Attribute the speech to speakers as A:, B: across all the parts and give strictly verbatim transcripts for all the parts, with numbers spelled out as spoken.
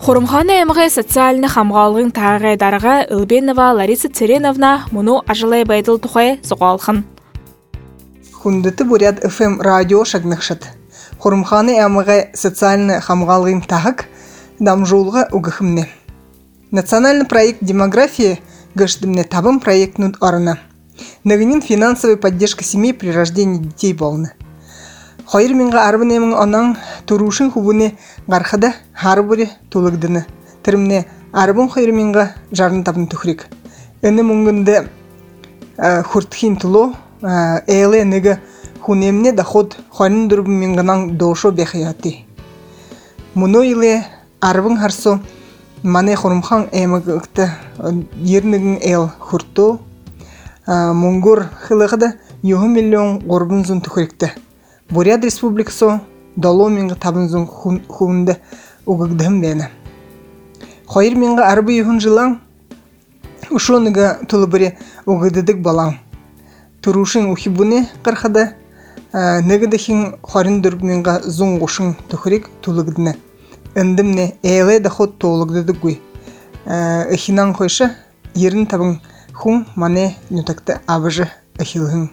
A: Хорумханы эмығы социальны хамғалығын тағығы дарыға Илбенова Лариса Цереновна мұны ажылай байдыл тұхай зұғалқын.
B: Хундыты буряд эф эм радио шагнықшыд. Хорумханы эмығы социальны хамғалығын тағық дамжулға угыхымне. Национальный проект демографии гыштымне табым проектнут арына. Нагынин финансовая поддержка семей при рождении детей волны. Хайыр минға арбын емің анан турушын хубыны ғарқада харбыры тулығдыны. Тірімне арбын хайыр минға жарын табын түхрик. Үні мұңгынды хұртхин тулу әйлі неге хунемне доход хайрын дұрбын минғанан дошо бәхияты. Мұны иле арбын харсо мане хорумхан әмігікті ернігін әйл хұрту мұңгыр хылығыда юғы миллион ғорбын зұн түхрикті. Буряд республикасо дало минга табынзун хуунда угагдым бена. Хайыр минга арбы юхун жылан ушоныга тулыбыре угадыдык балан. Турушин ухибуне кархада негадахин харин дурб минга зун гошин тухрик тулыгдыны. Эндимне эйле доход толыгдыдык гуй. Эхинан хойша ерин табын хун мане нютакта абыжы эхилхын.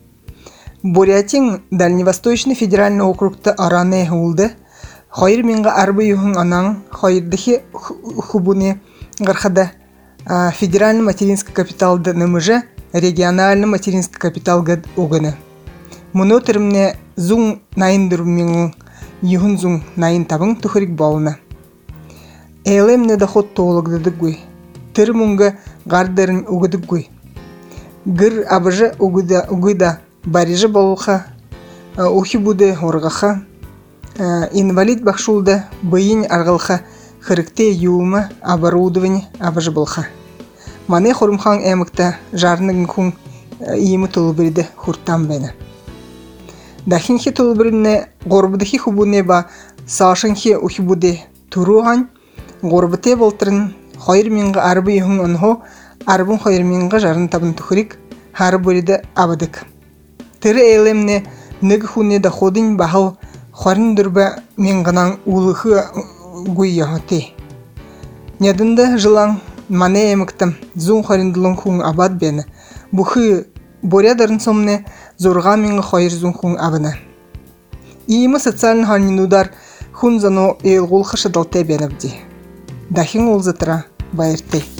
B: Бурятин Дальневосточный федеральный округта араны улды. Хайыр минга арбы юхын анан хайырдахи хубуне гархада федеральный материнский капиталды нымыжы региональный материнский капиталга угыны. Мұны түрімне зун найын дұрмин юхын зун найын табын тухырик балына. Эйлемне доход тоолыгдыдык гуй. Тыр мұнга гардарын угыдык гуй. Гыр абыжы угыда барижы болуха, ухи буде оргаха, инвалид бахшулда быйын аргалха, хырыкте юума оборудование абажы болха. Мане хорумхан эмікті жарнығын күн иемі толыбірді хуртан бәні. Дахинхи толыбіріне ғорбыдахи хубуне ба сашынхи ухи буде туруған, ғорбыте болтырын хайыр минға арбы юхын онхо, арбын хайыр минға жарын табын тухырик, хары бөліді абадык. Тыры эйлемне нег хуне доходын бахал харин дурба менганан улыхы гуйяхаты. Нядында жылан мане эміктім зун хариндлын хун абад бені. Бухы борядарын сомне зорға менгі хайыр зун хун абына. Иемі социалын ханинудар хун зано эйлгул хышыдалте бенібді. Дахин ол затыра байырты.